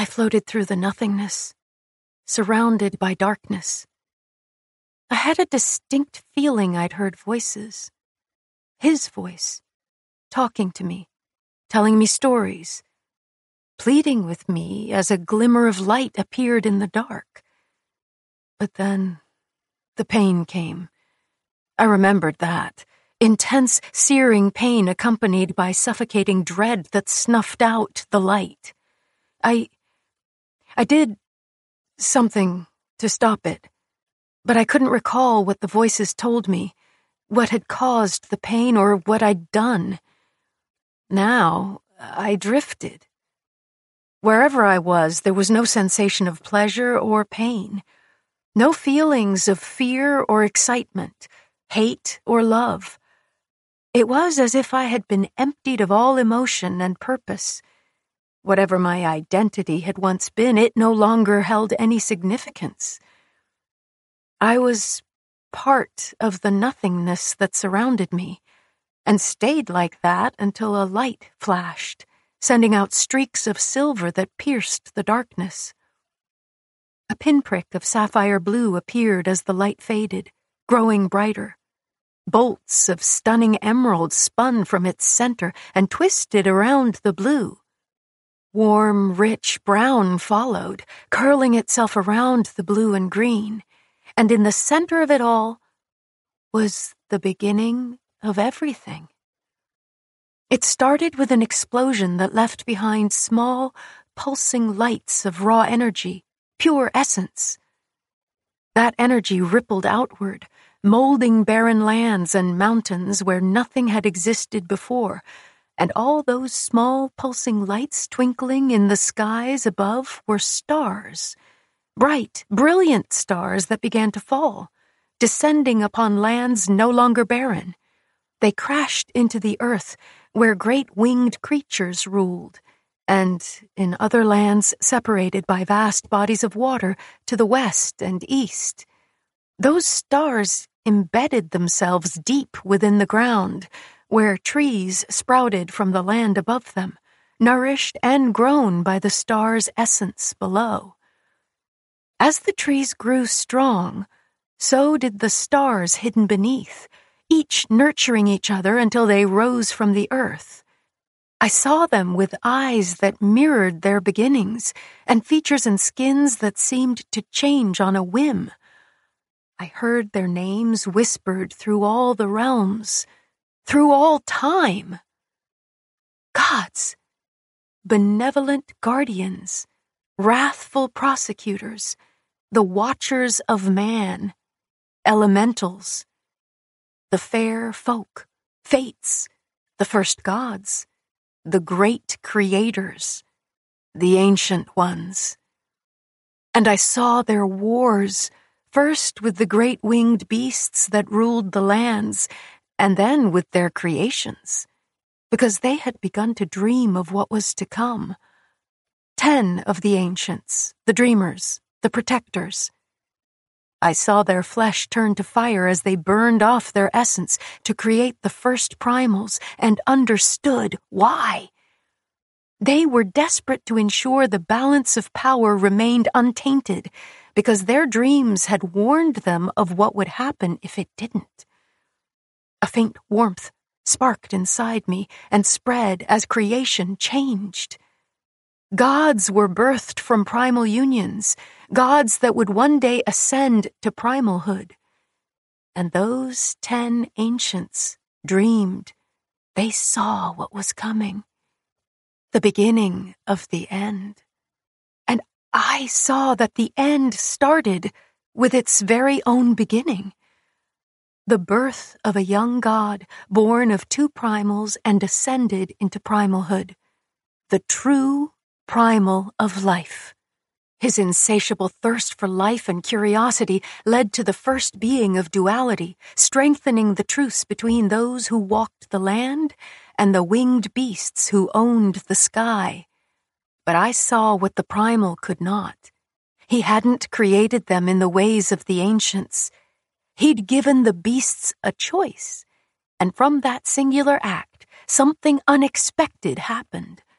I floated through the nothingness, surrounded by darkness. I had a distinct feeling I'd heard voices. His voice, talking to me, telling me stories, pleading with me as a glimmer of light appeared in the dark. But then the pain came. I remembered that. Intense, searing pain accompanied by suffocating dread that snuffed out the light. I did something to stop it, but I couldn't recall what the voices told me, what had caused the pain or what I'd done. Now, I drifted. Wherever I was, there was no sensation of pleasure or pain, no feelings of fear or excitement, hate or love. It was as if I had been emptied of all emotion and purpose. Whatever my identity had once been, it no longer held any significance. I was part of the nothingness that surrounded me, and stayed like that until a light flashed, sending out streaks of silver that pierced the darkness. A pinprick of sapphire blue appeared as the light faded, growing brighter. Bolts of stunning emerald spun from its center and twisted around the blue. Warm, rich brown followed, curling itself around the blue and green, and in the center of it all was the beginning of everything. It started with an explosion that left behind small, pulsing lights of raw energy, pure essence. That energy rippled outward, molding barren lands and mountains where nothing had existed before, and all those small pulsing lights twinkling in the skies above were stars, bright, brilliant stars that began to fall, descending upon lands no longer barren. They crashed into the earth where great winged creatures ruled, and in other lands separated by vast bodies of water to the west and east. Those stars embedded themselves deep within the ground, where trees sprouted from the land above them, nourished and grown by the star's essence below. As the trees grew strong, so did the stars hidden beneath, each nurturing each other until they rose from the earth. I saw them with eyes that mirrored their beginnings, and features and skins that seemed to change on a whim. I heard their names whispered through all the realms, through all time. Gods, benevolent guardians, wrathful prosecutors, the watchers of man, elementals, the fair folk, fates, the first gods, the great creators, the ancient ones. And I saw their wars, first with the great winged beasts that ruled the lands, and then with their creations, because they had begun to dream of what was to come. 10 of the ancients, the dreamers, the protectors. I saw their flesh turn to fire as they burned off their essence to create the first primals, and understood why. They were desperate to ensure the balance of power remained untainted, because their dreams had warned them of what would happen if it didn't. A faint warmth sparked inside me and spread as creation changed. Gods were birthed from primal unions, gods that would one day ascend to primalhood. And those 10 ancients dreamed. They saw what was coming, the beginning of the end. And I saw that the end started with its very own beginning. The birth of a young god born of 2 primals and ascended into primalhood. The true primal of life. His insatiable thirst for life and curiosity led to the first being of duality, strengthening the truce between those who walked the land and the winged beasts who owned the sky. But I saw what the primal could not. He hadn't created them in the ways of the ancients. He'd given the beasts a choice, and from that singular act, something unexpected happened.